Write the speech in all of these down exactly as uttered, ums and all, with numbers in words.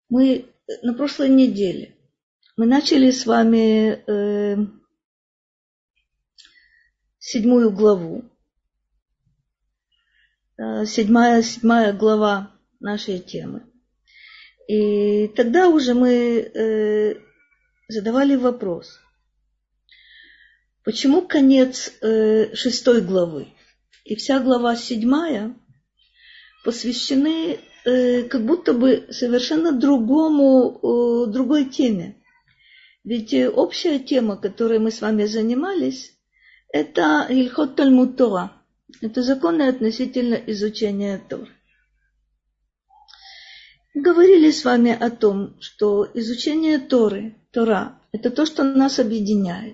Мы на прошлой неделе мы начали с вами э, седьмую главу. Э, седьмая, седьмая глава нашей темы. И тогда уже мы э, задавали вопрос, почему конец э, шестой главы и вся глава седьмая посвящены э, как будто бы совершенно другому, э, другой теме. Ведь общая тема, которой мы с вами занимались, это Ильхот Талмуд Тора. Это законы относительно изучения Торы. Говорили с вами о том, что изучение Торы, Тора, это то, что нас объединяет.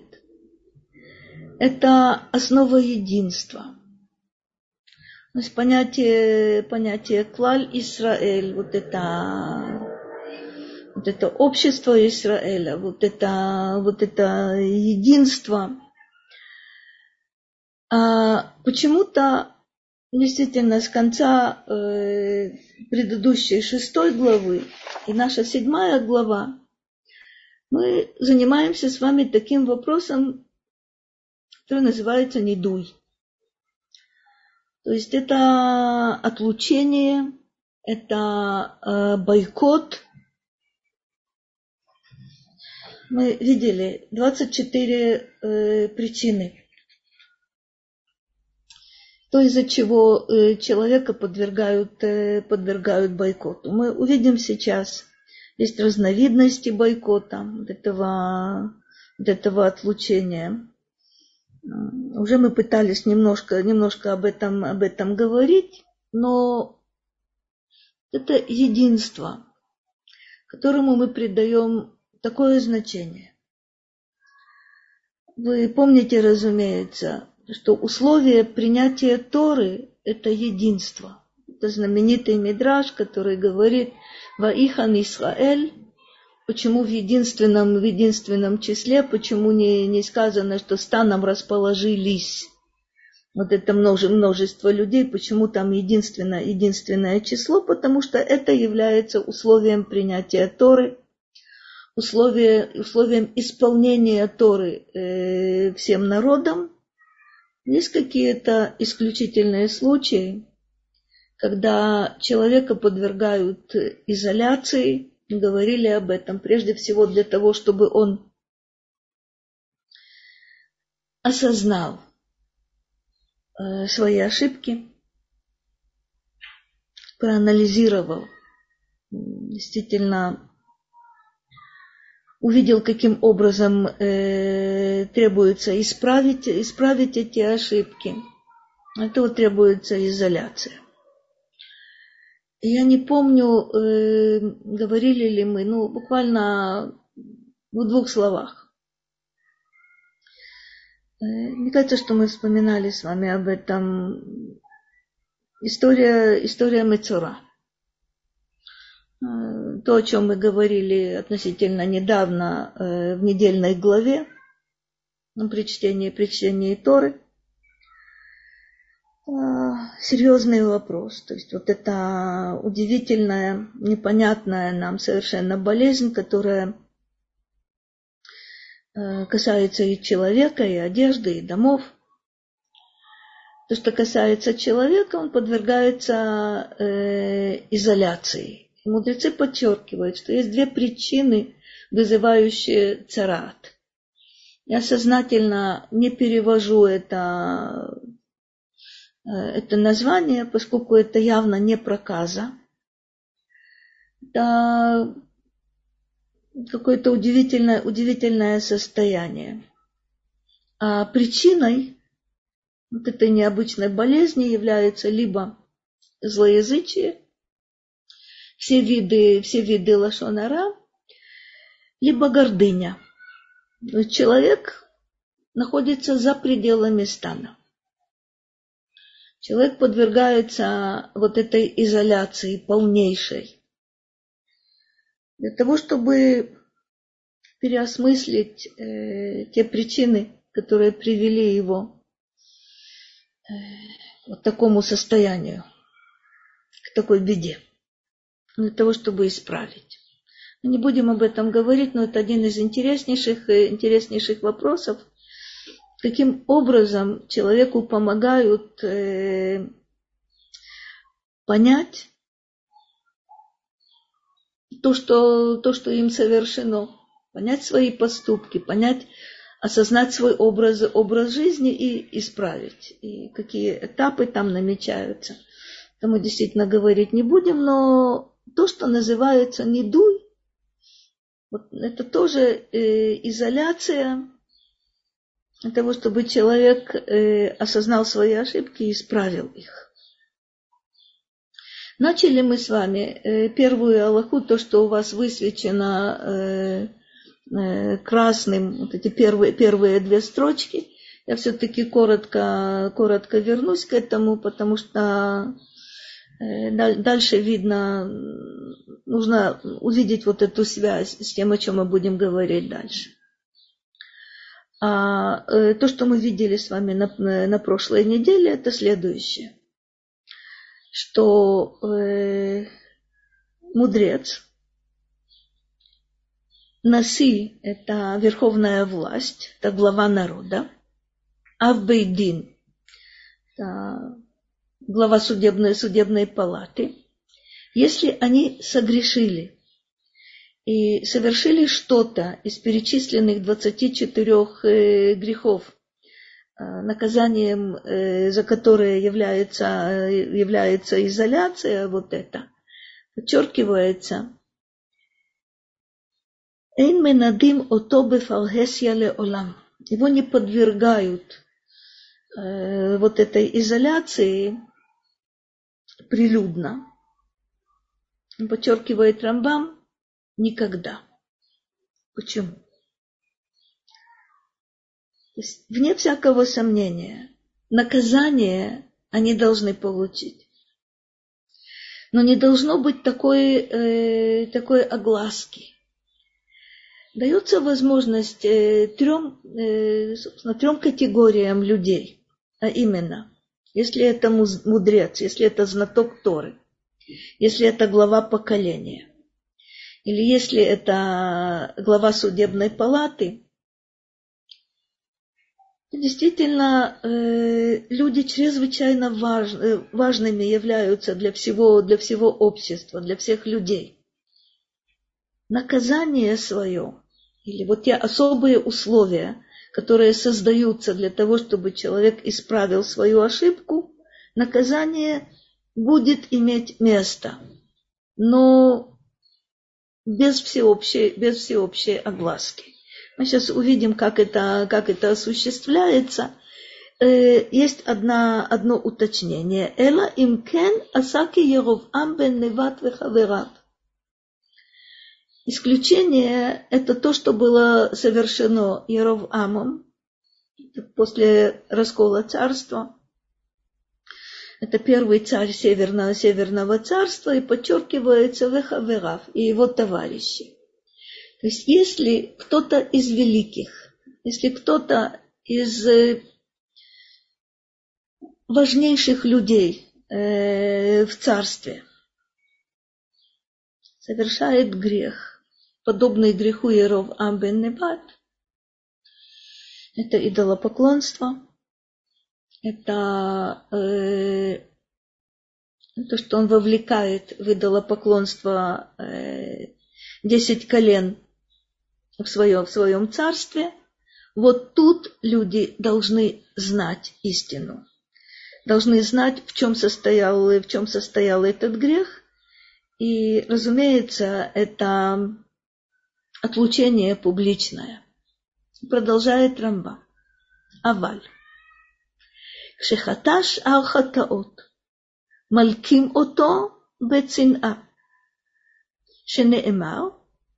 Это основа единства. То есть понятие, понятие Клаль Исраэль, вот это... Вот это общество Израиля, вот это, вот это единство. А почему-то действительно с конца э, предыдущей шестой главы и наша седьмая глава мы занимаемся с вами таким вопросом, который называется недуй. То есть это отлучение, это э, бойкот. Мы видели двадцать четыре э, причины, то, из-за чего э, человека подвергают, э, подвергают бойкоту. Мы увидим сейчас, есть разновидности бойкота, вот этого, вот этого отлучения. Уже мы пытались немножко, немножко об этом, об этом говорить, но это единство, которому мы придаем такое значение. Вы помните, разумеется, что условие принятия Торы – это единство. Это знаменитый мидраш, который говорит «Ваихан Исраэль». Почему в единственном, в единственном числе, почему не, не сказано, что станом расположились вот это множество людей, почему там единственное, единственное число? Потому что это является условием принятия Торы, Условие, условием исполнения Торы э, всем народам. Есть какие-то исключительные случаи, когда человека подвергают изоляции. Мы говорили об этом прежде всего для того, чтобы он осознал э, свои ошибки, проанализировал, действительно увидел, каким образом э, требуется исправить, исправить эти ошибки. Этого требуется изоляция. Я не помню, э, говорили ли мы, ну, буквально в двух словах. Э, мне кажется, что мы вспоминали с вами об этом. История, история Мецора. То, о чем мы говорили относительно недавно э, в недельной главе, ну, при чтении, при чтении Торы, э, серьезный вопрос. То есть вот эта удивительная, непонятная нам совершенно болезнь, которая э, касается и человека, и одежды, и домов. То, что касается человека, он подвергается э, изоляции. Мудрецы подчеркивают, что есть две причины, вызывающие царат. Я сознательно не перевожу это, это название, поскольку это явно не проказа. Это какое-то удивительное, удивительное состояние. А причиной вот этой необычной болезни является либо злоязычие, все виды, все виды лашон ара, либо гордыня. То есть человек находится за пределами стана. Человек подвергается вот этой изоляции полнейшей. Для того, чтобы переосмыслить э, те причины, которые привели его э, вот к такому состоянию, к такой беде. Для того, чтобы исправить. Не будем об этом говорить, но это один из интереснейших, интереснейших вопросов. Каким образом человеку помогают э, понять то что, то, что им совершено, понять свои поступки, понять, осознать свой образ, образ жизни и исправить. И какие этапы там намечаются. Это мы действительно говорить не будем, но то, что называется недуй, вот это тоже э, изоляция для того, чтобы человек э, осознал свои ошибки и исправил их. Начали мы с вами э, первую алаху, то, что у вас высвечено э, э, красным, вот эти первые, первые две строчки. Я все-таки коротко, коротко вернусь к этому, потому что э, дальше видно, нужно увидеть вот эту связь с тем, о чем мы будем говорить дальше. А э, то, что мы видели с вами на, на прошлой неделе, это следующее. Что э, мудрец, наси – это верховная власть, это глава народа, авбейдин – это глава судебной, судебной палаты, если они согрешили и совершили что-то из перечисленных двадцати четырёх э, грехов, наказанием, за которое является, является изоляция, вот это, подчеркивается, «Эйн менадим ото бефалгесья леолам». Его не подвергают э, вот этой изоляции прилюдно. Подчеркивает Рамбам, никогда. Почему? То есть, вне всякого сомнения, наказание они должны получить. Но не должно быть такой, э, такой огласки. Дается возможность э, трем, э, собственно, трем категориям людей. А именно, если это мудрец, если это знаток Торы, если это глава поколения, или если это глава судебной палаты, действительно, люди чрезвычайно важными являются для всего, для всего общества, для всех людей. Наказание свое, или вот те особые условия, которые создаются для того, чтобы человек исправил свою ошибку, наказание будет иметь место, но без всеобщей, без всеобщей огласки. Мы сейчас увидим, как это, как это осуществляется. Э, есть одна, одно уточнение. Эла имкен асаки Яровам бен Неват вехаверав. Исключение – это то, что было совершено Яровамом после раскола царства. Это первый царь Северного, Северного царства, и подчеркивается вехаверав и его товарищи. То есть, если кто-то из великих, если кто-то из важнейших людей э, в царстве совершает грех, подобный греху Яровам бен Неват, это идолопоклонство, это э, то, что он вовлекает в идолопоклонство э, десять колен в своем, в своем царстве, вот тут люди должны знать истину. Должны знать, в чем состоял, в чем состоял этот грех. И, разумеется, это отлучение публичное. Продолжает Рамбам. Аваль. Кшехаташ архатаот. Малким ото бецин'a. Шенеэмар.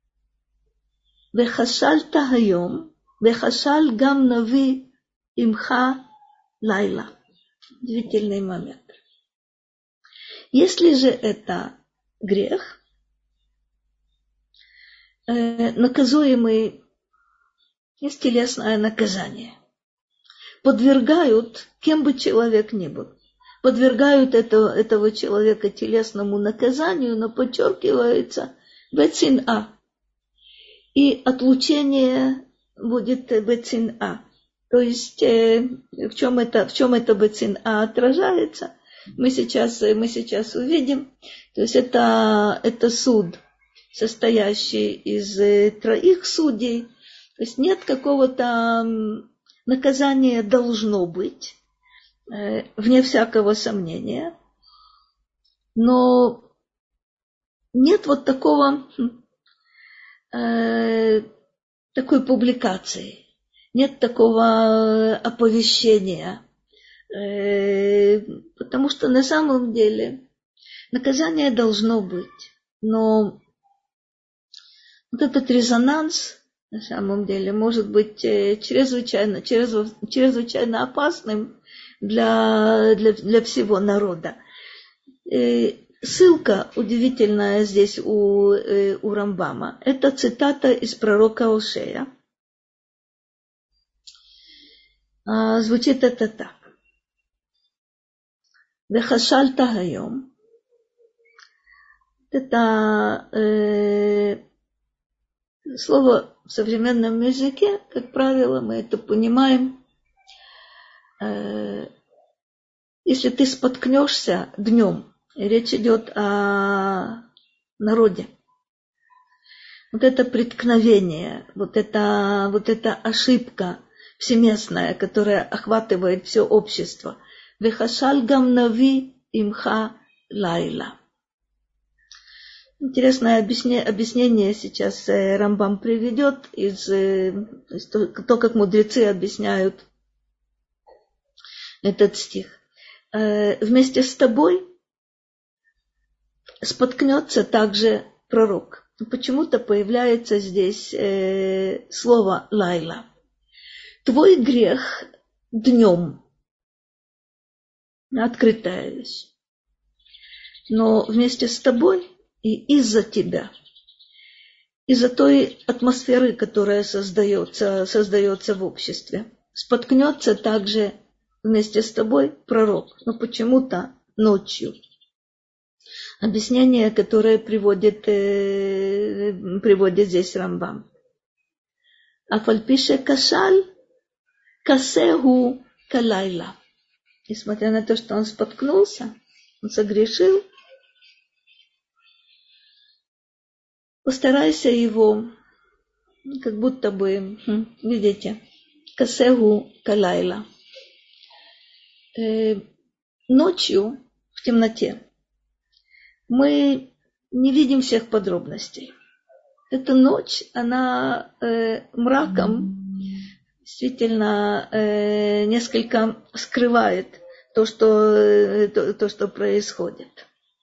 וחשלת היום, וחשל גם נביא עמך לילה. Удивительный момент. Если же это грех, э, наказуемый, есть телесное наказание, подвергают, кем бы человек ни был, подвергают этого, этого человека телесному наказанию, но подчеркивается бецин'a. и отлучение будет бецин'а. То есть э, в чем это, в чем это бецин'а отражается, мы сейчас, мы сейчас увидим. То есть это, это суд, состоящий из э, троих судей. То есть нет какого-то наказания, должно быть, э, вне всякого сомнения. Но нет вот такого, э, такой публикации. Нет такого оповещения, потому что на самом деле наказание должно быть, но вот этот резонанс на самом деле может быть чрезвычайно, чрезвычайно опасным для, для, для всего народа. Ссылка удивительная здесь у, у Рамбама. Это цитата из пророка Ошея. Звучит это так. Вехашальта хайом. Это э, слово в современном языке, как правило, мы это понимаем. Э, если ты споткнешься днем, речь идет о народе. Вот это преткновение, вот это, вот эта ошибка всеместная, которая охватывает все общество. Вехашаль гам нави имха лайла. Интересное объяснение сейчас Рамбам приведет из то, есть то, как мудрецы объясняют этот стих. Вместе с тобой споткнется также пророк. Почему-то появляется здесь слово лайла. Твой грех днем. Открытая вещь. Но вместе с тобой и из-за тебя, из-за той атмосферы, которая создается, создается в обществе, споткнется также вместе с тобой пророк. Но почему-то ночью. Объяснение, которое приводит, э, приводит здесь Рамбам. Афальпише кашаль касеху калайла. Несмотря на то, что он споткнулся, он согрешил, постарайся его, как будто бы, видите, касеху калайла. Э, ночью, в темноте, мы не видим всех подробностей. Эта ночь, она э, мраком действительно э, несколько скрывает то, что, э, то, то, что происходит.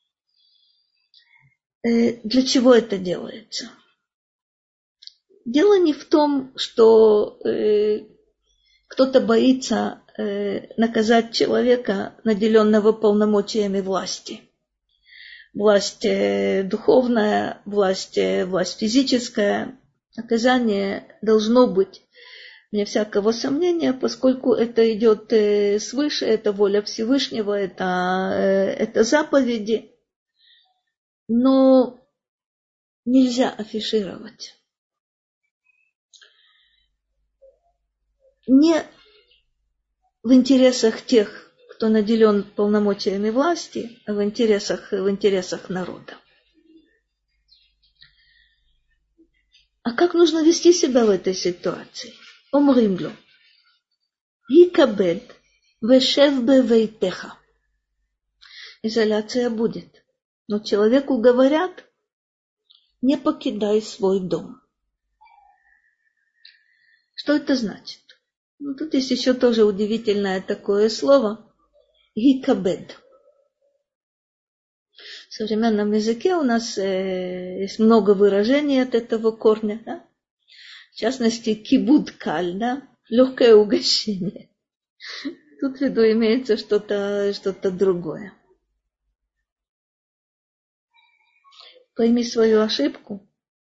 Э, для чего это делается? Дело не в том, что э, кто-то боится э, наказать человека, наделенного полномочиями власти. Власть э, духовная, власть, э, власть физическая. Наказание должно быть, вне всякого сомнения, поскольку это идет э, свыше, это воля Всевышнего, это, э, это заповеди. Но нельзя афишировать. Не в интересах тех, кто наделен полномочиями власти, а в интересах, в интересах народа. А как нужно вести себя в этой ситуации? Омримлю. Хикабед вешев бевейтеха. Изоляция будет. Но человеку говорят, не покидай свой дом. Что это значит? Ну, тут есть еще тоже удивительное такое слово. Хикабед. В современном языке у нас э, есть много выражений от этого корня. Да? В частности, кибуд каль, да? Легкое угощение. Тут в виду имеется что-то, что-то другое. Пойми свою ошибку.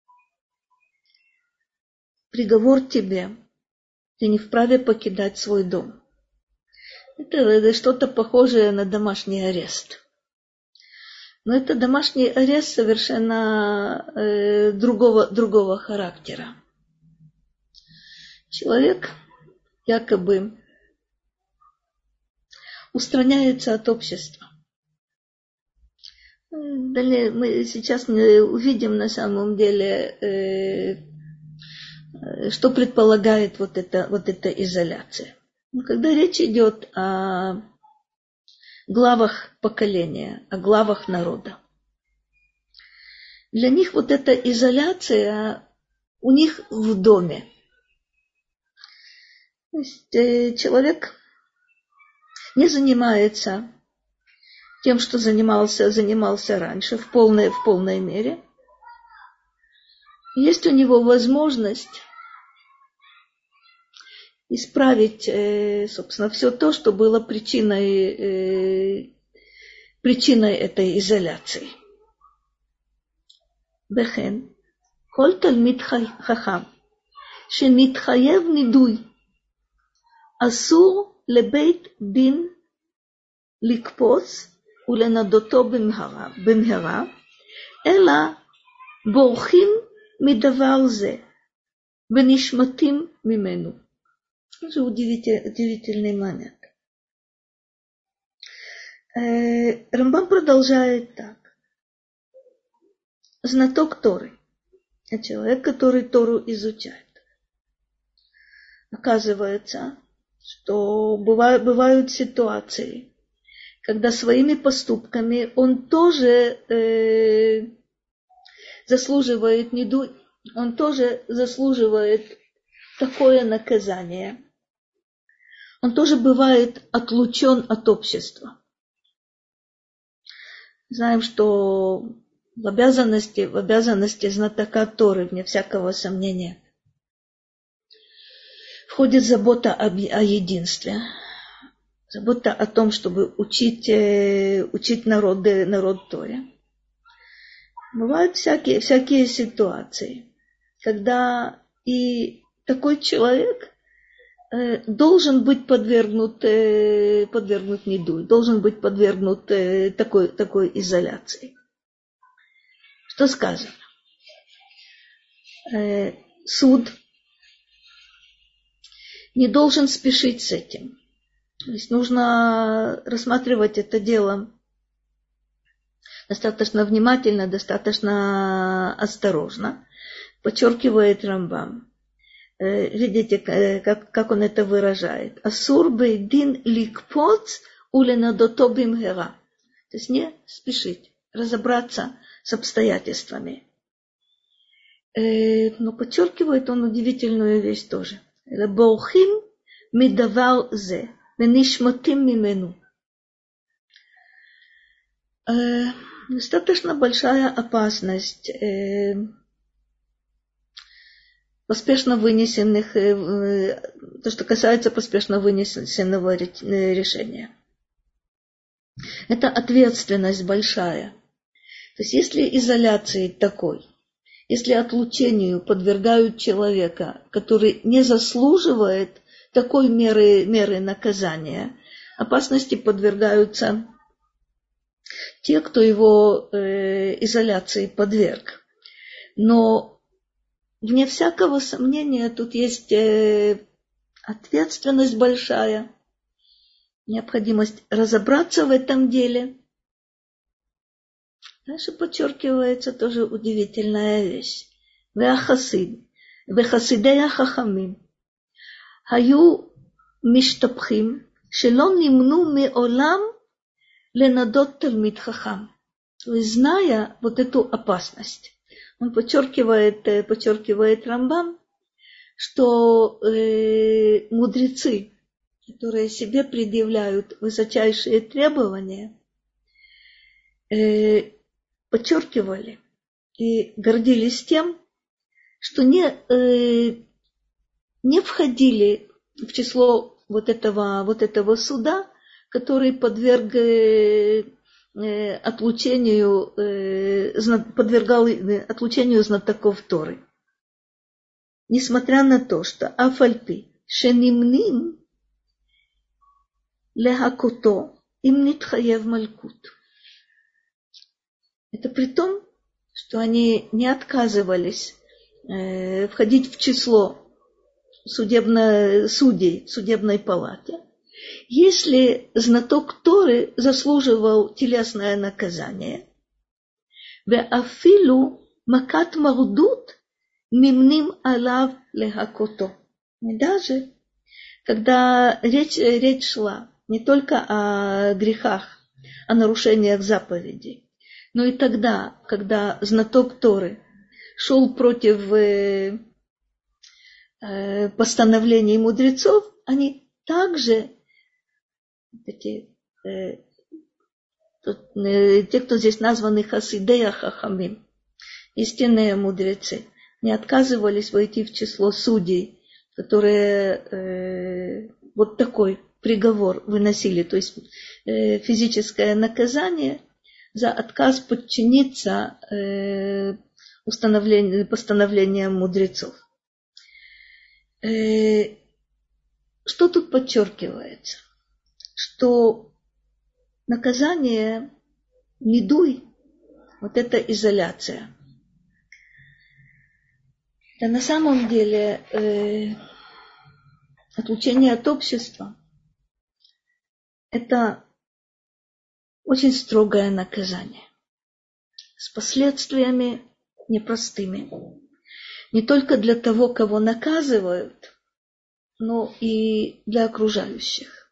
Приговор тебе. Ты не вправе покидать свой дом. Это, это что-то похожее на домашний арест. Но это домашний арест совершенно э, другого, другого характера. Человек якобы устраняется от общества. Далее мы сейчас увидим на самом деле, э, что предполагает вот эта, вот эта изоляция. Но когда речь идет о главах поколения, о главах народа, для них вот эта изоляция у них в доме. То есть э, человек не занимается тем, что занимался, занимался раньше в полной, в полной мере. Есть у него возможность исправить, собственно, все то, что было причиной, причиной этой изоляции. Бехен, коль талмид хахам, שמתחייב נידוי, אסור לבית דין לקפוץ ולנדותו במהרה, במהרה, אלא בורחים מדבר זה ונשמטים ממנו. Это удивительный, удивительный момент. Рамбам продолжает так. Знаток Торы, человек, который Тору изучает. Оказывается, что бывают, бывают ситуации, когда своими поступками он тоже э, заслуживает неду, он тоже заслуживает такое наказание. Он тоже бывает отлучен от общества. Знаем, что в обязанности, в обязанности знатока Торы, вне всякого сомнения, входит забота о, о единстве, забота о том, чтобы учить, учить народ, народ Торе. Бывают всякие, всякие ситуации, когда и такой человек э, должен быть подвергнут, э, подвергнут недугу, должен быть подвергнут э, такой, такой изоляции. Что сказано? Э, суд не должен спешить с этим. То есть нужно рассматривать это дело достаточно внимательно, достаточно осторожно. Подчеркивает Рамбам. Видите, как, как он это выражает. Асур бейдин ликпоц уленадото бимгера. То есть не спешить, разобраться с обстоятельствами. Но подчеркивает он удивительную вещь тоже. Борхим мидавар зе, венишматим мимену. Достаточно большая опасность поспешно вынесенных, то, что касается поспешно вынесенного решения. Это ответственность большая. То есть если изоляции такой, если отлучению подвергают человека, который не заслуживает такой меры, меры наказания, опасности подвергаются те, кто его э, изоляции подверг. Но вне всякого сомнения тут есть э, ответственность большая, необходимость разобраться в этом деле. Дальше подчеркивается тоже удивительная вещь. Веахасид, вехасидея хахамим, хаю миштапхим, шело нимну меолам ленадот талмид хахам. То есть, зная вот эту опасность, он подчеркивает, подчеркивает Рамбам, что э, мудрецы, которые себе предъявляют высочайшие требования, э, подчеркивали и гордились тем, что не, э, не входили в число вот этого, вот этого суда, который подверг э, отлучению, э, подвергал отлучению знатоков Торы. Несмотря на то, что афальпи шенимним лехакото им нитхаев малькут. Это при том, что они не отказывались э, входить в число судебно, судей в судебной палате, если знаток Торы заслуживал телесное наказание. Веафилу макат мардут мимним алав лехакото. И даже когда речь, речь шла не только о грехах, о нарушениях заповедей, но и тогда, когда знаток Торы шел против э, э, постановлений мудрецов, они также, эти, э, тут, э, те, кто здесь названы хасидея хахамим, истинные мудрецы, не отказывались войти в число судей, которые э, вот такой приговор выносили, то есть э, физическое наказание за отказ подчиниться э, постановлениям мудрецов. Э, что тут подчеркивается? Что наказание недуй, вот это изоляция. Да на самом деле э, отлучение от общества – это очень строгое наказание с последствиями непростыми. Не только для того, кого наказывают, но и для окружающих.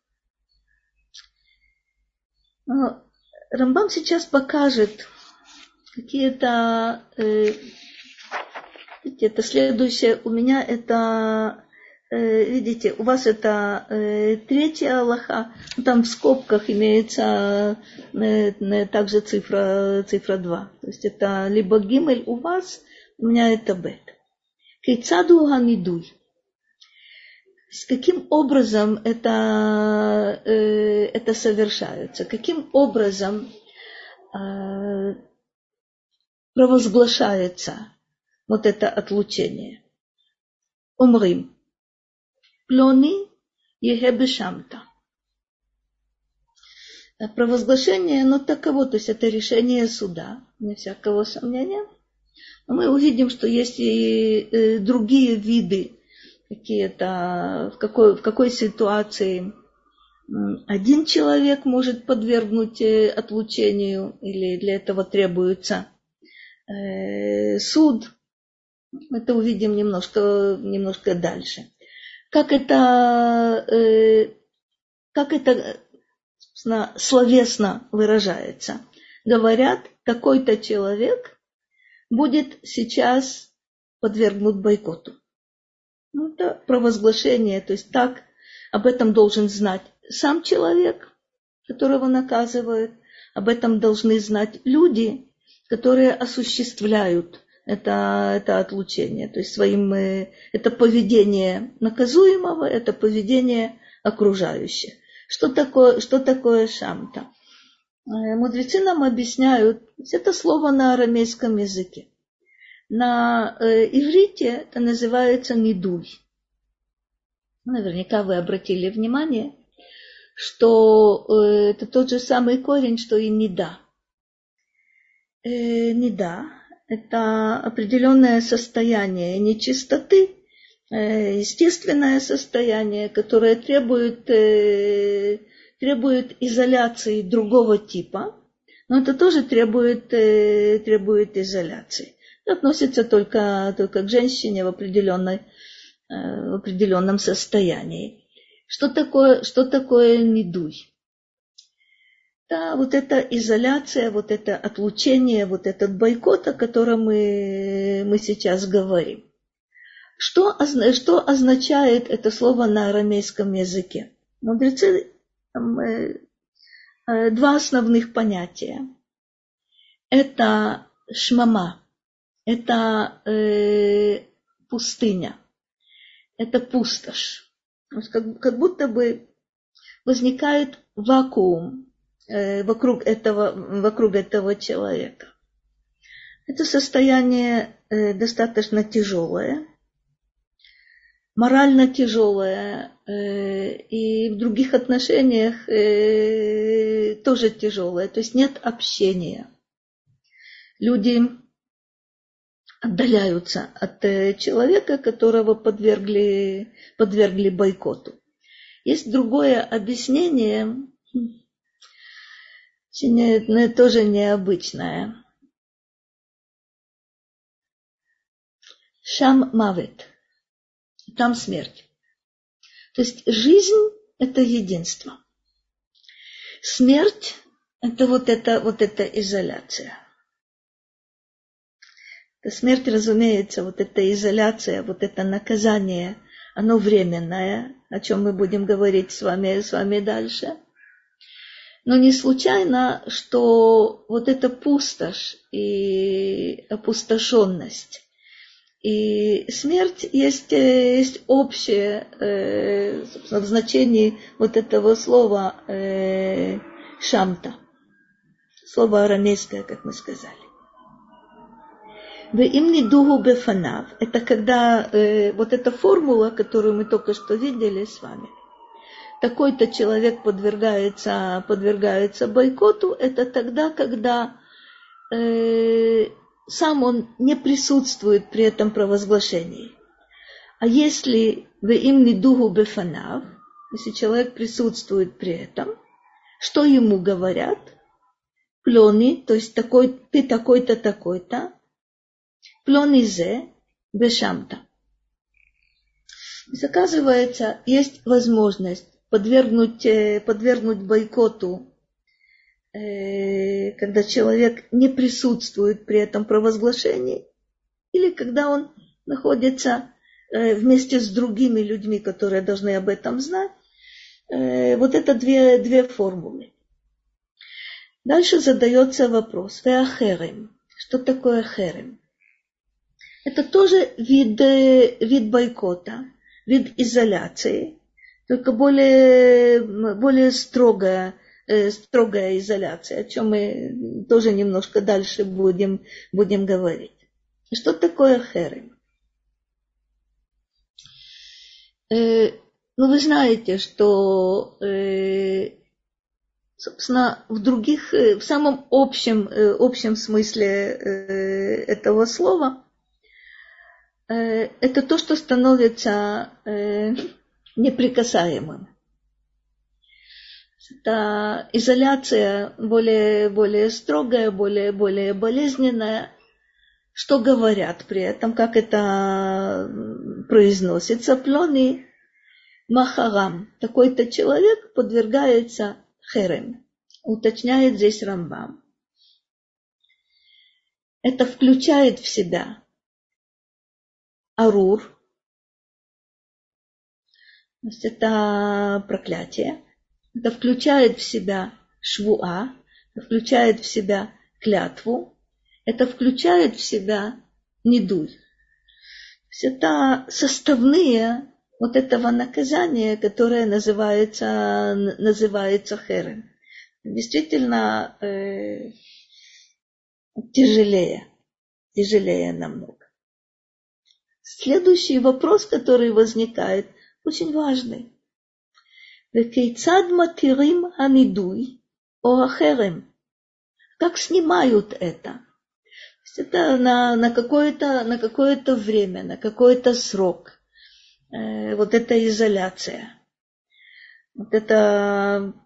Но Рамбам сейчас покажет какие-то... Э, это следующее у меня это, э, видите, у вас это э, третья алаха, там в скобках имеется э, также цифра, цифра два. То есть это либо гимель у вас, у меня это бет. Кейцаду ганидуй. Каким образом это, э, это совершается? Каким образом э, провозглашается вот это отлучение? Умрим. Плони ехе бешамта. Провозглашение, оно таково, то есть это решение суда, не всякого сомнения. Но мы увидим, что есть и другие виды, какие-то, в какой, в какой ситуации один человек может подвергнуть отлучению, или для этого требуется э, суд. Это увидим немножко, немножко дальше. Как это, э, как это собственно, словесно выражается? Говорят, такой-то человек будет сейчас подвергнут бойкоту. Ну, это провозглашение, то есть так об этом должен знать сам человек, которого наказывают, об этом должны знать люди, которые осуществляют это, это отлучение, то есть своим, это поведение наказуемого, это поведение окружающих. Что такое, что такое шамта? Мудрецы нам объясняют, это слово на арамейском языке. На э, иврите это называется нидуй. Наверняка вы обратили внимание, что э, это тот же самый корень, что и нида. Э, нида – это определенное состояние нечистоты, э, естественное состояние, которое требует, э, требует изоляции другого типа, но это тоже требует, э, требует изоляции. Относится только, только к женщине в, определенной, в определенном состоянии. Что такое, что такое нидуй? Да, вот эта изоляция, вот это отлучение, вот этот бойкот, о котором мы, мы сейчас говорим. Что, что означает это слово на арамейском языке? Мудрецы, два основных понятия. Это шмама. Это э, пустыня, это пустошь. Как, как будто бы возникает вакуум э, вокруг, этого, вокруг этого человека. Это состояние э, достаточно тяжелое, морально тяжелое, э, и в других отношениях э, тоже тяжелое. То есть нет общения. люди отдаляются от человека, которого подвергли, подвергли бойкоту. Есть другое объяснение, тоже необычное. Шам мавет. Там смерть. То есть жизнь – это единство. Смерть – это вот эта вот эта изоляция. Смерть, разумеется, вот эта изоляция, вот это наказание, оно временное, о чем мы будем говорить с вами, с вами дальше. Но не случайно, что вот эта пустошь и опустошенность и смерть есть, есть общее, собственно, в значении вот этого слова шамта, слово арамейское, как мы сказали. Веим нидугу бефанав. Это когда э, вот эта формула, которую мы только что видели с вами, такой-то человек подвергается, подвергается бойкоту, это тогда, когда э, сам он не присутствует при этом провозглашении. А если веим нидугу бефанав, если человек присутствует при этом, что ему говорят? Плони, то есть такой, ты такой-то, такой-то, плонизе бешамта. То есть, оказывается, есть возможность подвергнуть, подвергнуть бойкоту, когда человек не присутствует при этом провозглашении, или когда он находится вместе с другими людьми, которые должны об этом знать. Вот это две, две формулы. Дальше задается вопрос. Веахерем. Что такое херем? Это тоже вид, вид бойкота, вид изоляции, только более, более строгая, строгая изоляция, о чем мы тоже немножко дальше будем, будем говорить. Что такое херем? Э, ну, вы знаете, что, э, собственно, в других, в самом общем, общем смысле э, этого слова, это то, что становится э, неприкасаемым. Это изоляция более, более строгая, более, более болезненная. Что говорят при этом, как это произносится? Плони махарам. Такой-то человек подвергается херем. Уточняет здесь Рамбам. Это включает в себя арур, то есть это проклятие, это включает в себя швуа, это включает в себя клятву, это включает в себя нидуй. То есть это составные вот этого наказания, которое называется, называется херем. Действительно э, тяжелее, тяжелее намного. Следующий вопрос, который возникает, очень важный. Векейцад матирим анидуй о ахерем. Как снимают это? Это на, на, какое-то, на какое-то время, на какой-то срок. Э, вот эта изоляция. Вот это,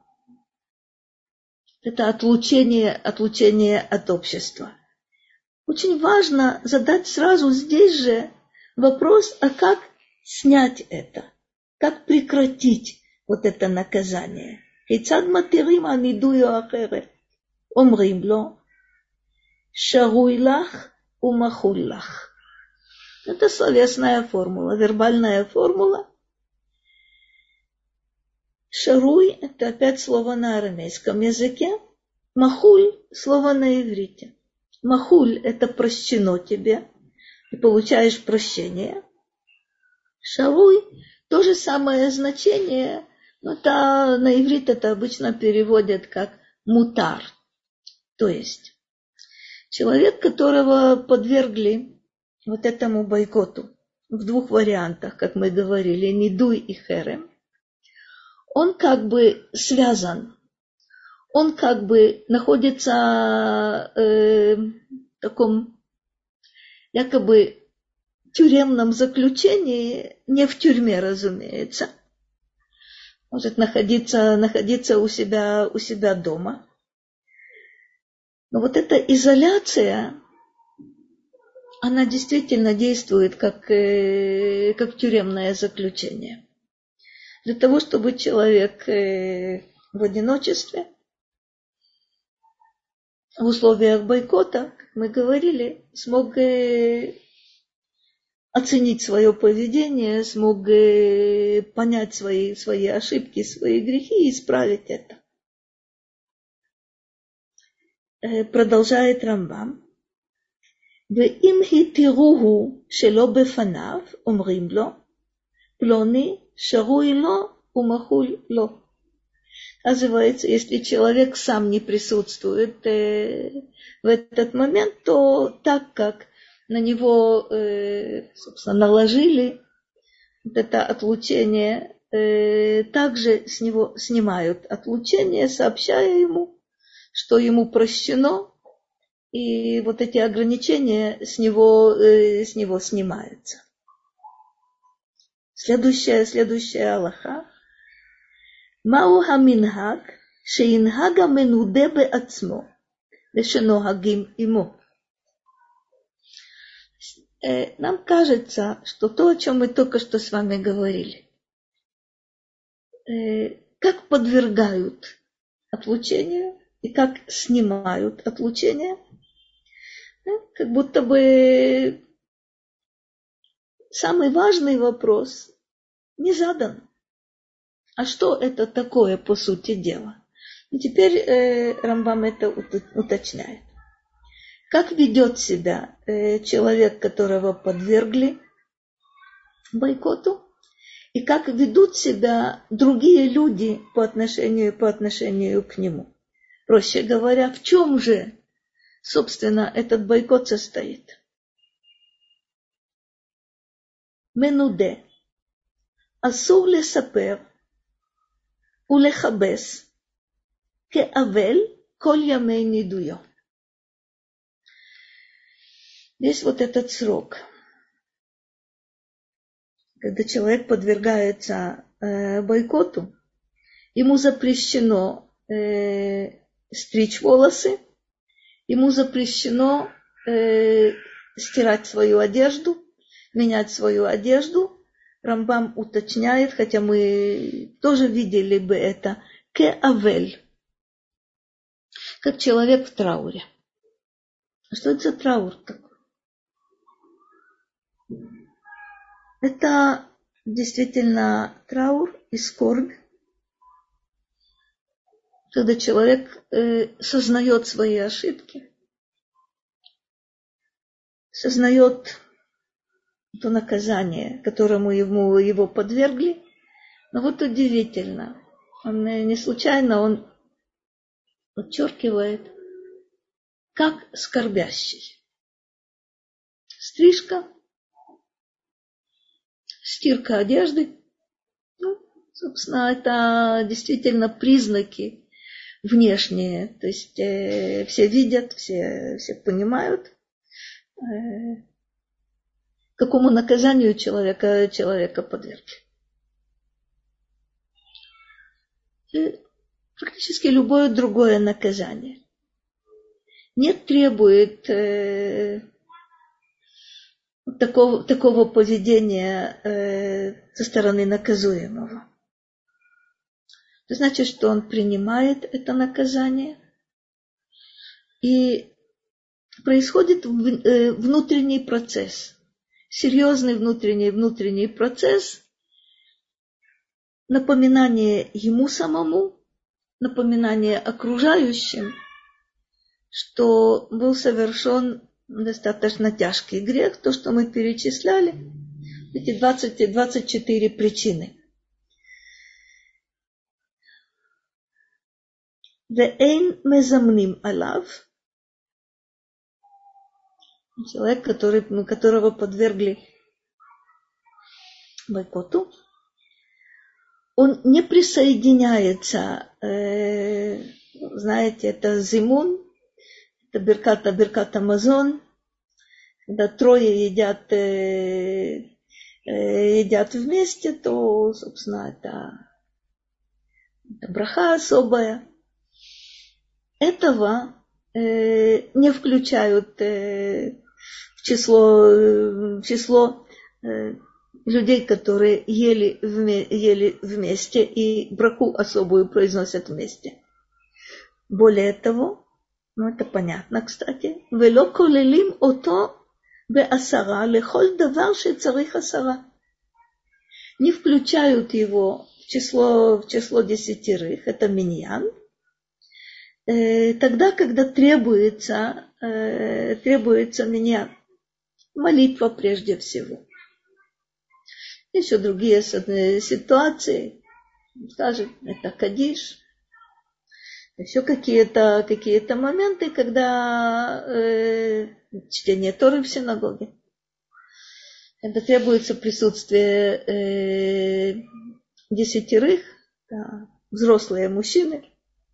это отлучение, отлучение от общества. Очень важно задать сразу здесь же вопрос, а как снять это? Как прекратить вот это наказание? Кейцад матирим анидуй о ахерем. Омрим ло, шаруй лах умахуль лах. Это словесная формула, вербальная формула. Шаруй – это опять слово на арамейском языке. Махуль – слово на иврите. Махуль – это прощено тебе. Ты получаешь прощение. Шаруй – то же самое значение, но это, на иврит это обычно переводят как мутар. То есть человек, которого подвергли вот этому бойкоту в двух вариантах, как мы говорили, нидуй и херем, он как бы связан, он как бы находится э, таком якобы тюремном заключении, не в тюрьме, разумеется, может находиться, находиться у себя, у себя дома. Но вот эта изоляция, она действительно действует как, как тюремное заключение. Для того, чтобы человек в одиночестве, в условиях бойкота, как мы говорили, смог оценить свое поведение, смог понять свои, свои ошибки, свои грехи и исправить это. Продолжает Рамбам. ואם התירוהו שלא בפניו, אומרים לו, פלוני שרוי לו ומחול לו. Оказывается, если человек сам не присутствует э, в этот момент, то так как на него, э, собственно, наложили вот это отлучение, э, также с него снимают отлучение, сообщая ему, что ему прощено, и вот эти ограничения с него, э, с него снимаются. Следующая, следующая алаха. מהו המנהג שינהג המנודה בעצמו ושנוהגים עמו? Нам кажется, что то, о чем мы только что с вами говорили, как подвергают отлучению и как снимают отлучение, как будто бы самый важный вопрос не задан. А что это такое по сути дела? И теперь э, Рамбам это уточняет. Как ведет себя э, человек, которого подвергли бойкоту, и как ведут себя другие люди по отношению, по отношению к нему? Проще говоря, в чем же, собственно, этот бойкот состоит? Менуде. Асур лесапер. ולכבס כאבל כל ימי נידויו. Здесь вот этот срок, когда человек подвергается э, бойкоту, ему запрещено э, стричь волосы, ему запрещено э, стирать свою одежду, менять свою одежду. Рамбам уточняет, хотя мы тоже видели бы это, кеавель, как человек в трауре. Что это за траур такой? Это действительно траур и скорбь, когда человек э, сознает свои ошибки, сознает то наказание, которому ему, его подвергли. Но вот удивительно, он не случайно он подчеркивает, как скорбящий. Стрижка, стирка одежды, ну, собственно, это действительно признаки внешние, то есть э, все видят, все, все понимают, э, какому наказанию человека, человека подвергли. И практически любое другое наказание не требует э, такого, такого поведения э, со стороны наказуемого. Это значит, что он принимает это наказание, и происходит внутренний процесс. Серьезный внутренний, внутренний процесс, напоминание ему самому, напоминание окружающим, что был совершен достаточно тяжкий грех, то, что мы перечисляли, эти двадцать, двадцать четыре причины. Веэйн мезамним алав. Человек, который, которого подвергли бойкоту, он не присоединяется, э, знаете, это зимун, это Беркат, Беркат Амазон, когда трое едят, э, э, едят вместе, то, собственно, это, это браха особая. Этого э, не включают э, в число, в число э, людей, которые ели, вме, ели вместе и браху особую произносят вместе. Более того, ну это понятно, кстати, «Вело колелим ото беасара лехоль давар шецарих асара». Не включают его в число, в число десятерых, это миньян, э, тогда, когда требуется, э, требуется миньян, молитва прежде всего. Еще другие ситуации, скажем, это кадиш, еще какие-то, какие-то моменты, когда э, чтение Торы в синагоге, когда требуется присутствие э, десятерых, да, взрослые мужчины.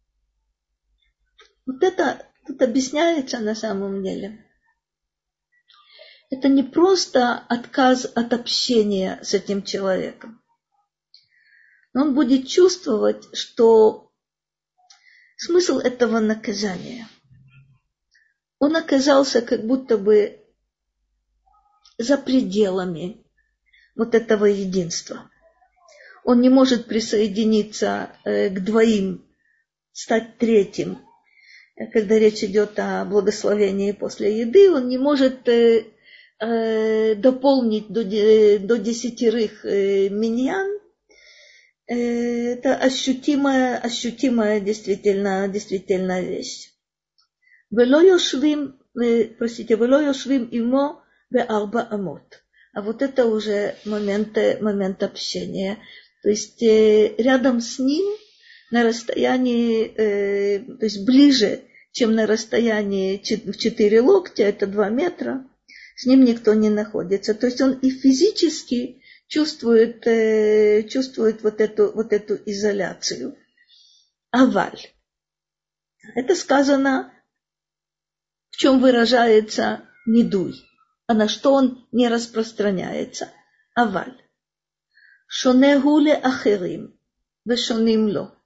Вот это тут объясняется на самом деле. Это не просто отказ от общения с этим человеком. Но он будет чувствовать, что смысл этого наказания. Он оказался как будто бы за пределами вот этого единства. Он не может присоединиться к двоим, стать третьим. Когда речь идет о благословении после еды, он не может дополнить до десятерых миньян. Это ощутимая, ощутимая действительно, действительно вещь. Вело йошвим, простите, вело йошвим имо беарба амот. А вот это уже момент, момент общения. То есть рядом с ним на расстоянии, то есть ближе, чем на расстоянии в четыре локтя, это два метра, с ним никто не находится. То есть он и физически чувствует, чувствует вот эту, вот эту изоляцию. Аваль. Это сказано, в чем выражается недуй, а на что он не распространяется. Аваль. Шонегу ле ахерим, вешоним ло.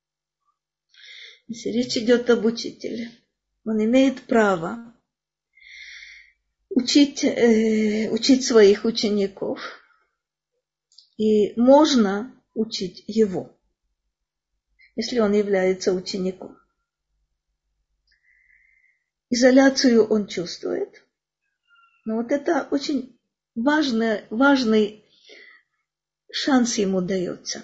Если речь идет об учителе, он имеет право учить, э, учить своих учеников. И можно учить его, если он является учеником. Изоляцию он чувствует, но вот это очень важный, важный шанс ему дается.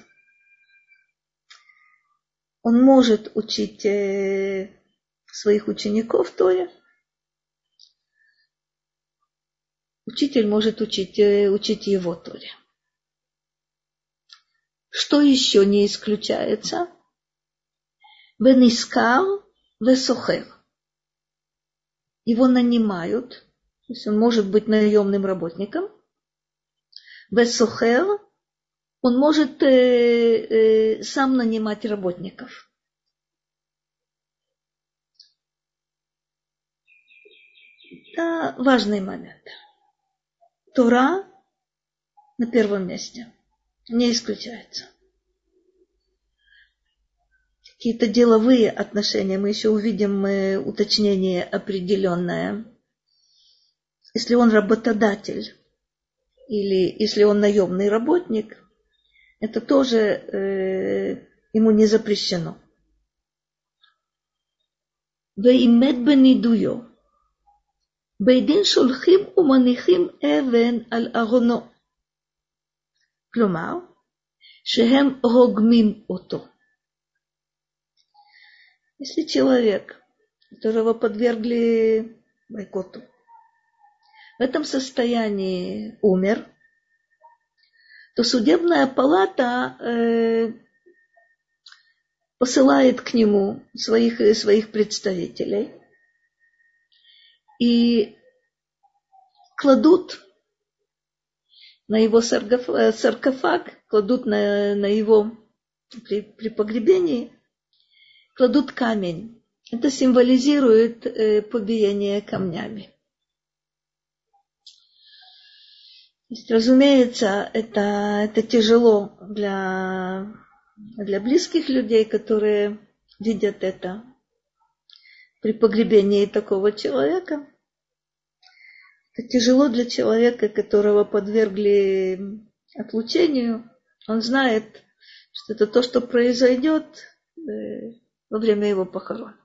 Он может учить э, своих учеников Торе. Учитель может учить, э, учить его Торе. Что еще не исключается? Бенискар весохер. Его нанимают, то есть он может быть наемным работником. Весохер, он может э, э, сам нанимать работников. Это важный момент. Тора на первом месте. Не исключается. Какие-то деловые отношения, мы еще увидим э, уточнение определенное. Если он работодатель или если он наемный работник, это тоже э, ему не запрещено. Веимет бенидуйо. Бейдин шулхим уманихим эвен аль ароно. כלומר, שהם רוגמים אותו. Если человек, которого подвергли бойкоту, в этом состоянии умер, то судебная палата э, посылает к нему своих, своих представителей и кладут на его саркофаг, кладут на, на его, при, при погребении, кладут камень это символизирует э, побиение камнями. То есть, разумеется, это, это тяжело для, для близких людей, которые видят это при погребении такого человека. Это тяжело для человека, которого подвергли отлучению. Он знает, что это то, что произойдет во время его похорон.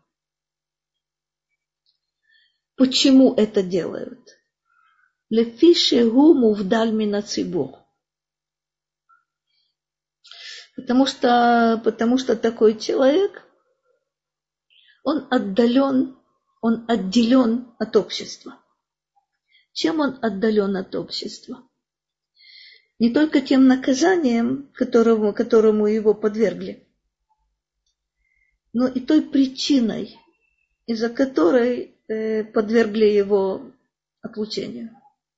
Почему это делают? Лефи шегу мувдаль мин ацибур. Потому что, потому что такой человек, он отдален, он отделен от общества. Чем он отдален от общества? Не только тем наказанием, которому, которому его подвергли, но и той причиной, из-за которой э, подвергли его отлучению.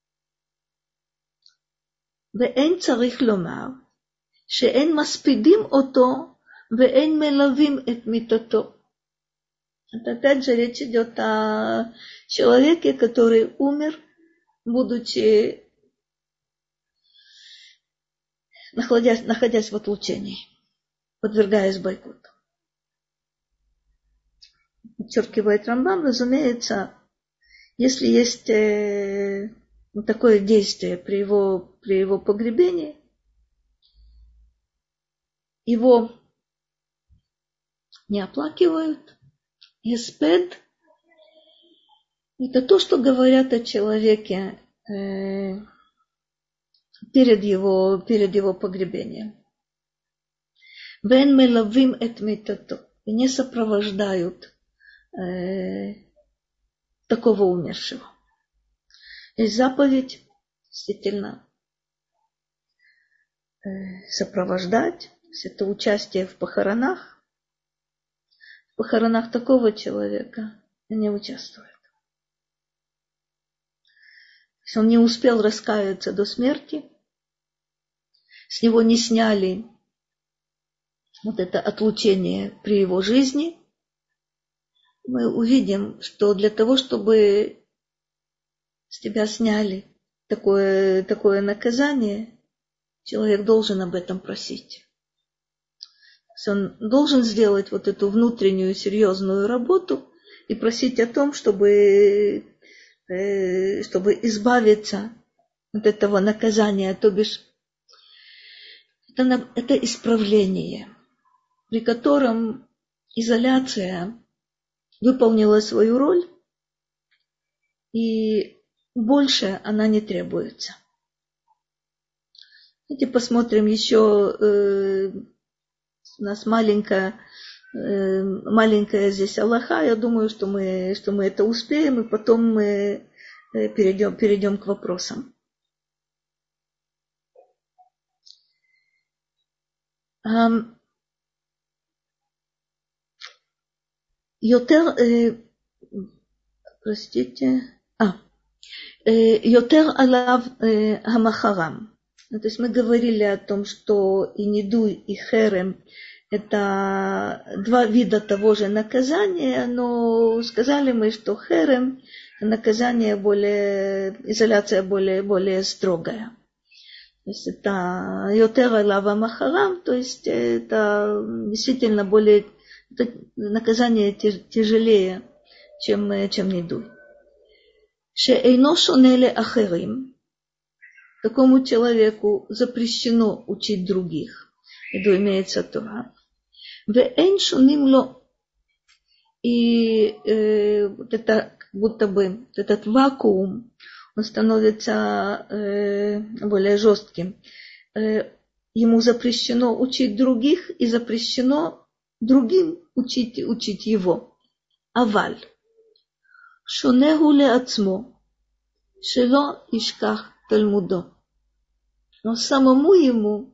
ואין צריך לומר שאין מספידים אותו ואין מלווים את מיתתו. Это опять же речь идет о человеке, который умер, будучи, находясь, находясь в отлучении, подвергаясь бойкоту. Подчеркивает Рамбам, разумеется, если есть э, такое действие при его, при его погребении, его не оплакивают. Еспед – это то, что говорят о человеке э, перед, его, перед его погребением. Вен мелавим эт митато. И не сопровождают э, такого умершего. Есть заповедь, действительно, э, сопровождать. То есть это участие в похоронах. В похоронах такого человека не участвует. Если он не успел раскаяться до смерти, с него не сняли вот это отлучение при его жизни, мы увидим, что для того, чтобы с тебя сняли такое, такое наказание, человек должен об этом просить. Он должен сделать вот эту внутреннюю серьезную работу и просить о том, чтобы, чтобы избавиться от этого наказания, то бишь это, это исправление, при котором изоляция выполнила свою роль и больше она не требуется. Давайте посмотрим еще. У нас маленькая, э, маленькая здесь алаха. Я думаю, что мы, что мы это успеем, и потом мы перейдем, перейдем к вопросам. Um, יותר, э, простите, а, э, יותר עליו э, המחרם. То есть мы говорили о том, что и недуй, и херем – это два вида того же наказания, но сказали мы, что херем – наказание более, изоляция более, более строгая. То есть это йотер алава махарам, то есть это действительно более, это наказание тяжелее, чем, чем недуй. Шеэйно шонеле ахерим. Такому человеку запрещено учить других. Это имеется Тора. Вэйн шуним ло. И э, вот это, как будто бы этот вакуум, он становится э, более жестким. Э, ему запрещено учить других и запрещено другим учить, учить его. Аваль. Шонегу ле ацмо. Шело ишках Талмудо. Но самому ему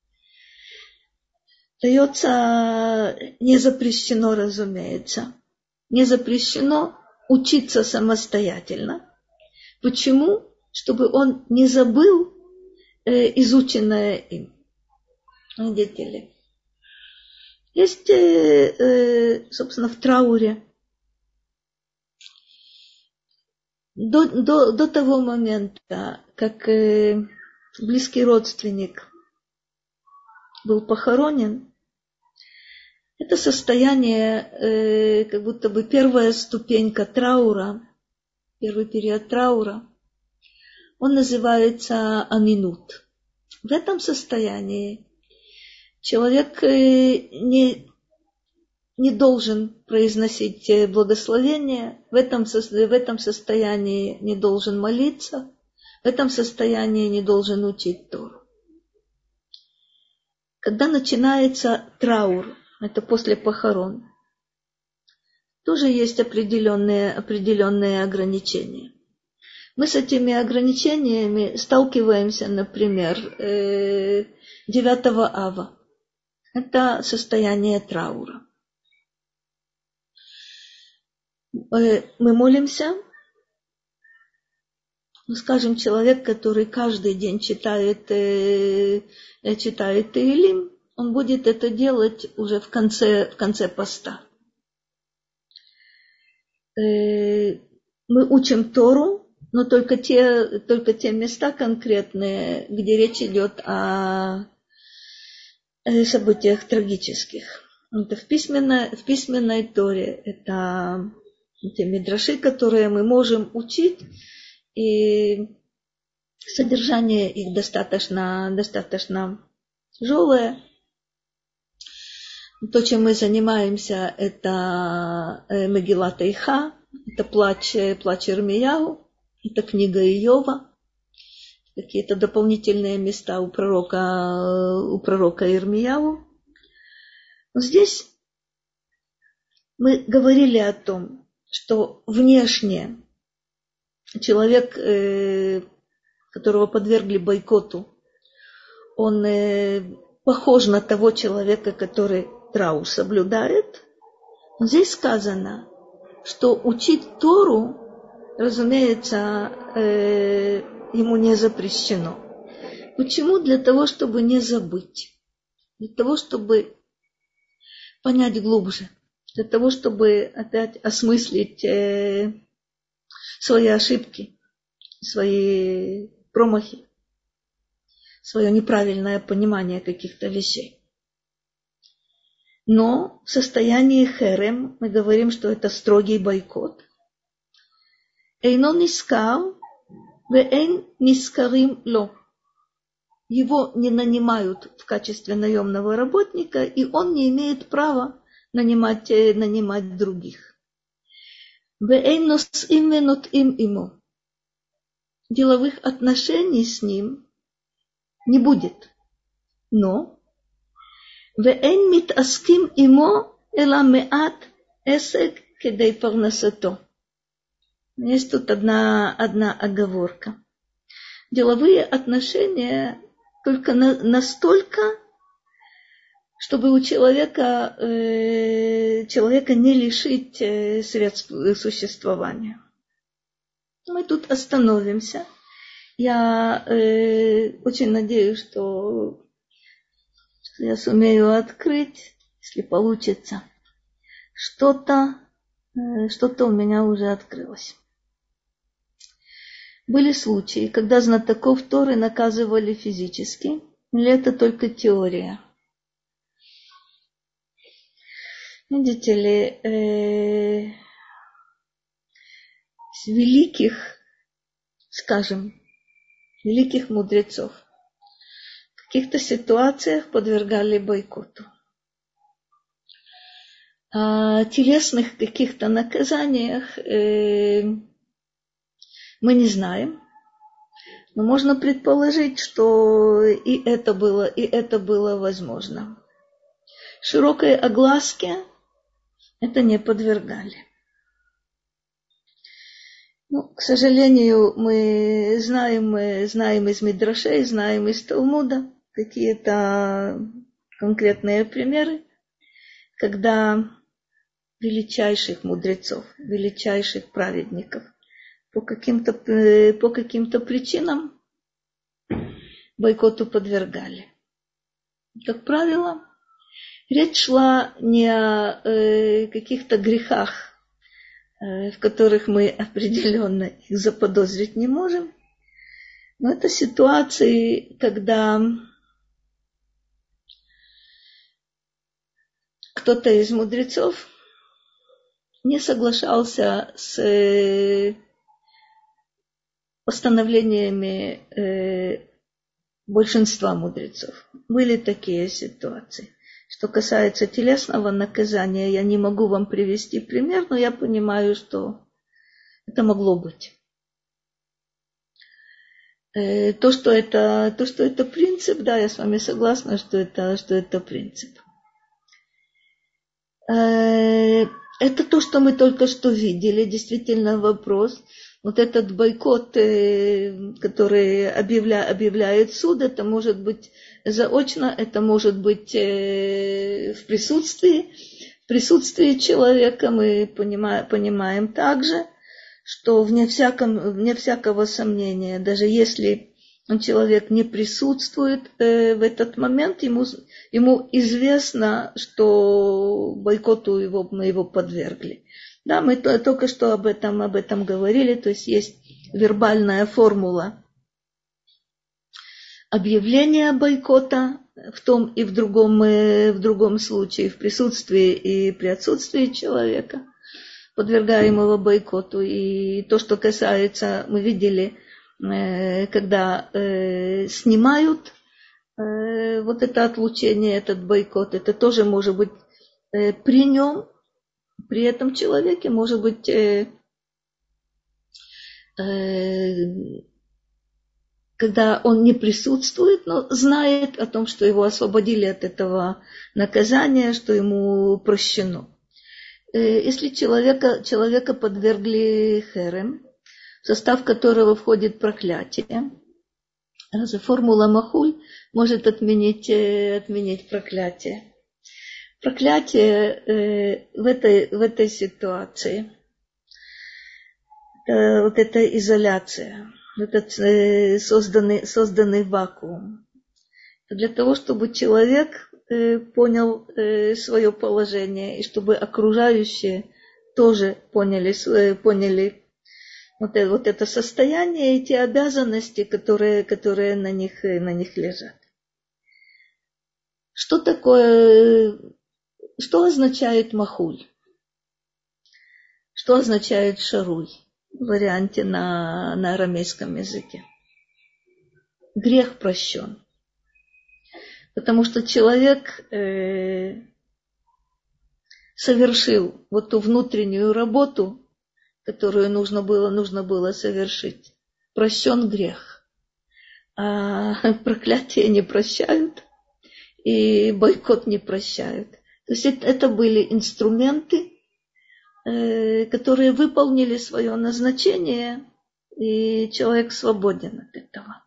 дается, не запрещено, разумеется, не запрещено учиться самостоятельно. Почему? Чтобы он не забыл э, изученное им. Видите ли? Есть, э, э, собственно, в трауре до, до, до того момента, как э, близкий родственник был похоронен, это состояние, э, как будто бы первая ступенька траура, первый период траура, он называется аминут. В этом состоянии человек э, не, не должен произносить благословение, в этом, в этом состоянии не должен молиться, в этом состоянии не должен учить Тору. Когда начинается траур, это после похорон, тоже есть определенные, определенные ограничения. Мы с этими ограничениями сталкиваемся, например, девятого ава. Это состояние траура. Мы молимся, ну, скажем, человек, который каждый день читает, читает Теилим, он будет это делать уже в конце, в конце поста. Мы учим Тору, но только те, только те места конкретные, где речь идет о событиях трагических. Это в письменной, в письменной Торе, это те мидраши, которые мы можем учить, и содержание их достаточно, достаточно тяжелое. То, чем мы занимаемся, это Мегилат Эйха, это плач, плач Ирмияу, это книга Иова, какие-то дополнительные места у пророка, у пророка Ирмияу. Но здесь мы говорили о том, что внешне человек, которого подвергли бойкоту, он похож на того человека, который траур соблюдает. Но здесь сказано, что учить Тору, разумеется, ему не запрещено. Почему? Для того, чтобы не забыть. Для того, чтобы понять глубже. Для того, чтобы опять осмыслить свои ошибки, свои промахи, свое неправильное понимание каких-то вещей. Но в состоянии херем мы говорим, что это строгий бойкот. Эйно нискар вэйн нискарим ло. Его не нанимают в качестве наемного работника, и он не имеет права нанимать, нанимать других. Вэйн носим венотим имо. Деловых отношений с ним не будет. Но ואין מתעסקים עמו אלא מעט עסק כדי פרנסתו. Есть тут одна, одна оговорка. Деловые отношения только на, настолько, чтобы у человека, э, человека не лишить э, средств существования. Мы тут остановимся. Я э, очень надеюсь, что я сумею открыть, если получится. Что-то, что-то у меня уже открылось. Были случаи, когда знатоков Торы наказывали физически, или это только теория? Видите ли, э, с великих, скажем, великих мудрецов в каких-то ситуациях подвергали бойкоту. О телесных каких-то наказаниях э, мы не знаем, но можно предположить, что и это было, и это было возможно. Широкой огласке это не подвергали. Ну, к сожалению, мы знаем, мы знаем из Мидрашей, знаем из Талмуда какие-то конкретные примеры, когда величайших мудрецов, величайших праведников по каким-то, по каким-то причинам бойкоту подвергали. Как правило, речь шла не о э, каких-то грехах, в которых мы определенно их заподозрить не можем. Но это ситуации, когда кто-то из мудрецов не соглашался с постановлениями большинства мудрецов. Были такие ситуации. Что касается телесного наказания, я не могу вам привести пример, но я понимаю, что это могло быть. То, что это, то, что это принцип, да, я с вами согласна, что это, что это принцип. Это то, что мы только что видели, действительно вопрос. Вот этот бойкот, который объявля, объявляет суд, это может быть заочно, это может быть в присутствии. В присутствии человека мы понимаем, понимаем также, что вне, всяком, вне всякого сомнения, даже если человек не присутствует в этот момент, ему, ему известно, что бойкоту его, мы его подвергли. Да, мы только что об этом, об этом говорили, то есть есть вербальная формула объявления бойкота в том и в другом, в другом случае, в присутствии и при отсутствии человека, подвергаемого бойкоту. И то, что касается, мы видели, когда снимают вот это отлучение, этот бойкот, это тоже может быть при нем. При этом человеке, может быть, э, э, когда он не присутствует, но знает о том, что его освободили от этого наказания, что ему прощено. Э, если человека, человека подвергли херем, в состав которого входит проклятие, формула Махуль может отменить, отменить проклятие. Проклятие э, в, этой, в этой ситуации, э, вот эта изоляция, этот э, созданный, созданный вакуум, для того, чтобы человек э, понял э, свое положение, и чтобы окружающие тоже поняли, э, поняли вот это, вот это состояние и те обязанности, которые, которые на них, на них лежат. Что такое... Что означает махуль? Что означает шаруй в варианте на, на арамейском языке? Грех прощен. Потому что человек э, совершил вот ту внутреннюю работу, которую нужно было, нужно было совершить. Прощен грех. А проклятие не прощают, и бойкот не прощают. То есть это, это были инструменты, э, которые выполнили свое назначение, и человек свободен от этого.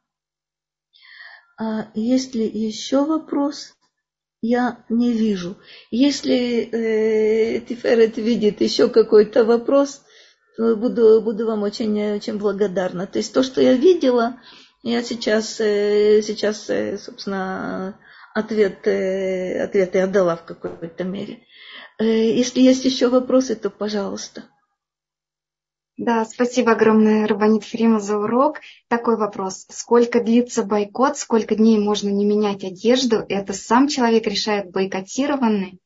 А есть ли еще вопрос? Я не вижу. Если э, Тиферет видит еще какой-то вопрос, то буду, буду вам очень, очень благодарна. То есть то, что я видела, я сейчас, э, сейчас э, собственно, Ответ, ответ я отдала в какой-то мере. Если есть еще вопросы, то пожалуйста. Да, спасибо огромное, Рабанит Фрима, за урок. Такой вопрос. Сколько длится бойкот, сколько дней можно не менять одежду? Это сам человек решает, бойкотированный?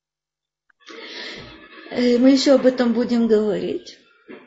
Мы еще об этом будем говорить.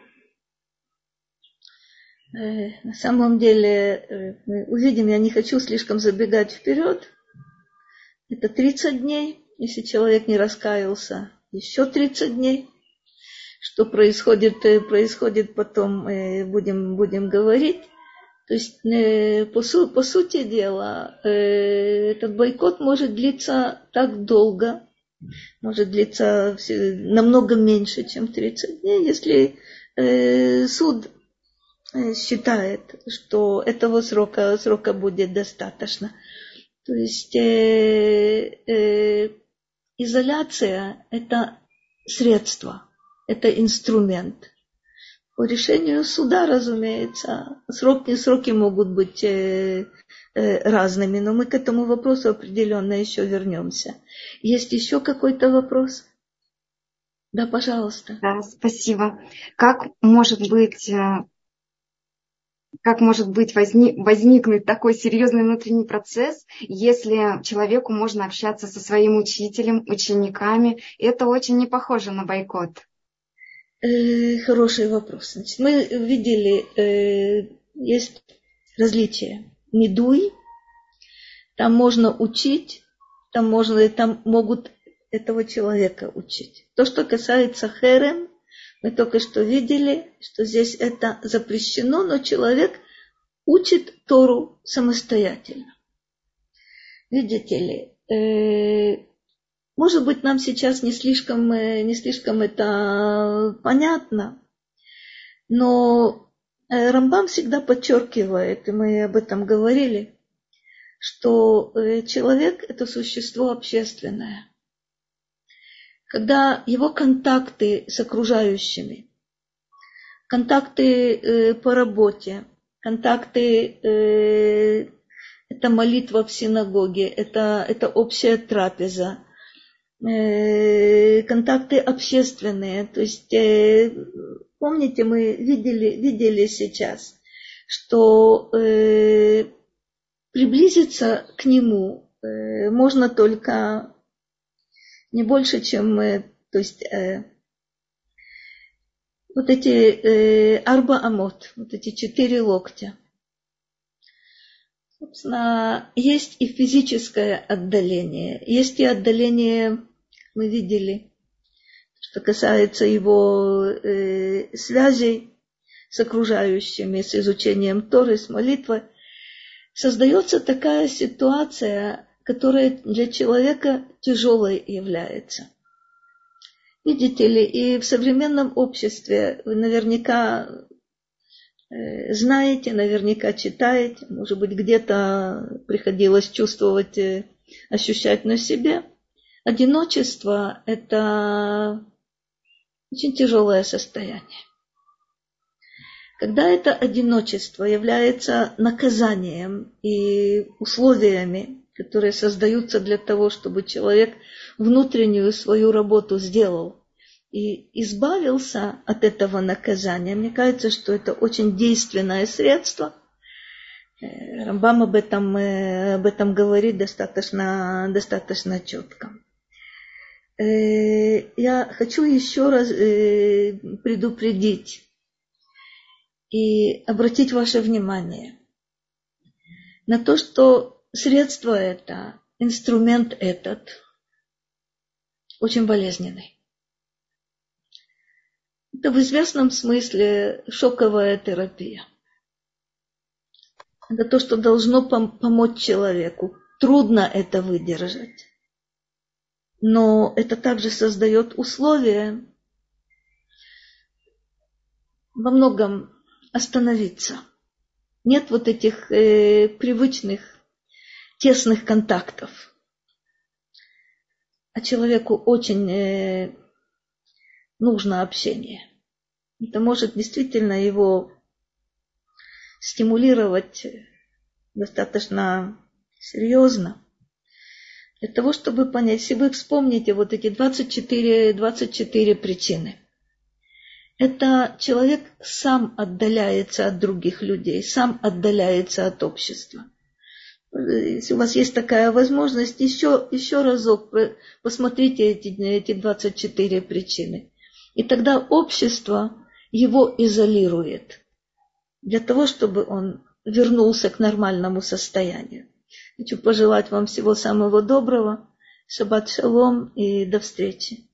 На самом деле, мы увидим, я не хочу слишком забегать вперед. Это тридцать дней, если человек не раскаялся, еще тридцать дней. Что происходит, происходит потом, будем, будем говорить. То есть, по, су, по сути дела, этот бойкот может длиться так долго, может длиться намного меньше, чем тридцать дней, если суд считает, что этого срока, срока будет достаточно. То есть э, э, изоляция – это средство, это инструмент. По решению суда, разумеется, сроки, сроки могут быть э, э, разными, но мы к этому вопросу определенно еще вернемся. Есть еще какой-то вопрос? Да, пожалуйста. Да, спасибо. Как может быть, э, как может быть возник, возникнуть такой серьезный внутренний процесс, если человеку можно общаться со своим учителем, учениками? Это очень не похоже на бойкот. Э, хороший вопрос. Значит, мы видели, э, есть различия. Недуй, там можно учить, там, можно, там могут этого человека учить. То, что касается херем, мы только что видели, что здесь это запрещено, но человек учит Тору самостоятельно. Видите ли, э, может быть, нам сейчас не слишком, не слишком это понятно, но Рамбам всегда подчеркивает, и мы об этом говорили, что человек – это существо общественное. Когда его контакты с окружающими, контакты по работе, контакты – это молитва в синагоге, это, это общая трапеза, контакты общественные. То есть, помните, мы видели, видели сейчас, что приблизиться к нему можно только не больше, чем, то есть, вот эти арба амот, вот эти четыре локтя. Собственно, есть и физическое отдаление, есть и отдаление, мы видели, что касается его э, связей с окружающими, с изучением Торы, с молитвой. Создается такая ситуация, которая для человека тяжелой является. Видите ли, и в современном обществе вы наверняка знаете, наверняка читаете, может быть, где-то приходилось чувствовать, ощущать на себе. Одиночество – это очень тяжелое состояние. Когда это одиночество является наказанием и условиями, которые создаются для того, чтобы человек внутреннюю свою работу сделал и избавился от этого наказания, мне кажется, что это очень действенное средство. Рамбам об этом, об этом говорит достаточно, достаточно четко. Я хочу еще раз предупредить и обратить ваше внимание на то, что средство это, инструмент этот очень болезненный. Это в известном смысле шоковая терапия. Это то, что должно пом- помочь человеку. Трудно это выдержать. Но это также создает условия во многом остановиться. Нет вот этих э, привычных тесных контактов. А человеку очень э, нужно общение. Это может действительно его стимулировать достаточно серьезно. Для того, чтобы понять, если вы вспомните вот эти двадцать четыре, двадцать четыре причины. Это человек сам отдаляется от других людей, сам отдаляется от общества. Если у вас есть такая возможность, еще, еще разок посмотрите эти, эти двадцать четыре причины. И тогда общество его изолирует для того, чтобы он вернулся к нормальному состоянию. Хочу пожелать вам всего самого доброго. Шаббат шалом и до встречи.